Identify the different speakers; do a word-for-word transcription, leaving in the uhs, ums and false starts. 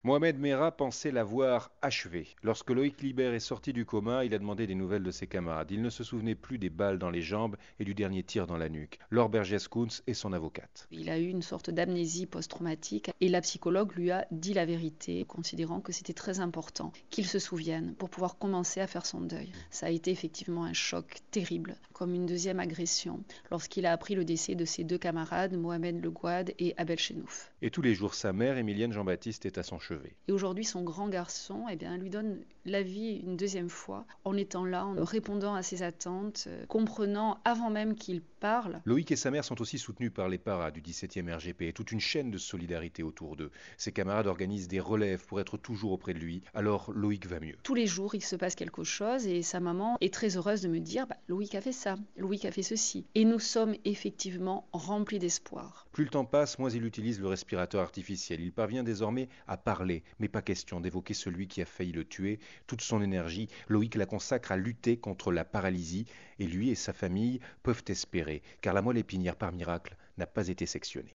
Speaker 1: Mohamed Merah pensait l'avoir achevé. Lorsque Loïc Liber est sorti du coma, il a demandé des nouvelles de ses camarades. Il ne se souvenait plus des balles dans les jambes et du dernier tir dans la nuque. Laure Bergès-Kounz est son avocate.
Speaker 2: Il a eu une sorte d'amnésie post-traumatique et la psychologue lui a dit la vérité, considérant que c'était très important qu'il se souvienne pour pouvoir commencer à faire son deuil. Ça a été effectivement un choc terrible, comme une deuxième agression, lorsqu'il a appris le décès de ses deux camarades, Mohamed Le Gouad et Abel Chenouf.
Speaker 1: Et tous les jours, sa mère, Émilienne Jean-Baptiste, est à son chevet.
Speaker 2: Et aujourd'hui, son grand garçon eh bien, lui donne la vie une deuxième fois, en étant là, en répondant à ses attentes, euh, comprenant avant même qu'il parle.
Speaker 1: Loïc et sa mère sont aussi soutenus par les paras du dix-septième R G P et toute une chaîne de solidarité autour d'eux. Ses camarades organisent des relèves pour être toujours auprès de lui, alors Loïc va mieux.
Speaker 2: Tous les jours, il se passe quelque chose et sa maman est très heureuse de me dire bah, Loïc a fait ça, Loïc a fait ceci. Et nous sommes effectivement remplis d'espoir.
Speaker 1: Plus le temps passe, moins il utilise le respirateur artificiel. Il parvient désormais à parler, mais pas question d'évoquer celui qui a failli le tuer. Toute son énergie, Loïc la consacre à lutter contre la paralysie et lui et sa famille peuvent espérer, car la moelle épinière, par miracle, n'a pas été sectionnée.